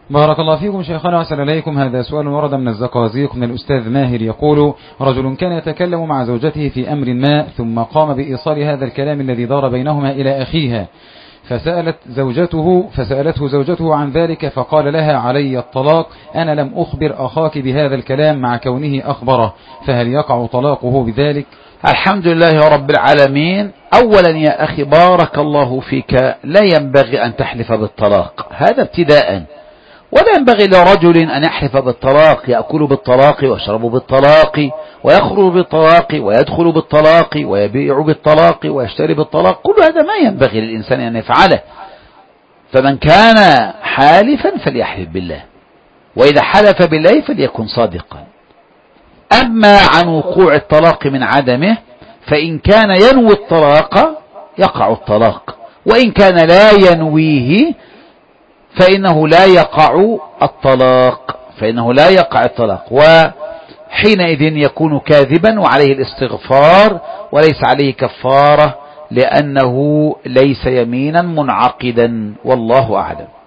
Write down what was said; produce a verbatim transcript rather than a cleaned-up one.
بارك الله فيكم شيخنا وأحسن إليكم. هذا سؤال ورد من الزقازيق من الأستاذ ماهر يقول: رجل كان يتكلم مع زوجته في أمر ما، ثم قام بإيصال هذا الكلام الذي دار بينهما إلى أخيها، فسألت زوجته فسألته زوجته عن ذلك، فقال لها: علي الطلاق، أنا لم أخبر أخاك بهذا الكلام مع كونه أخبره، فهل يقع طلاقه بذلك؟ الحمد لله رب العالمين. أولا يا أخي بارك الله فيك، لا ينبغي أن تحلف بالطلاق، هذا ابتداء. ولا ينبغي لرجل أن يحلف بالطلاق، يأكل بالطلاق ويشرب بالطلاق ويخرج بالطلاق ويدخل بالطلاق ويبيع بالطلاق ويشتري بالطلاق، كل هذا ما ينبغي للإنسان أن يفعله. فمن كان حالفا فليحلف بالله، وإذا حلف بالله فليكن صادقا. أما عن وقوع الطلاق من عدمه، فإن كان ينوي الطلاق يقع الطلاق، وإن كان لا ينويه فإنه لا يقع الطلاق فإنه لا يقع الطلاق وحينئذ يكون كاذبا وعليه الاستغفار وليس عليه كفارة، لأنه ليس يمينا منعقدا، والله أعلم.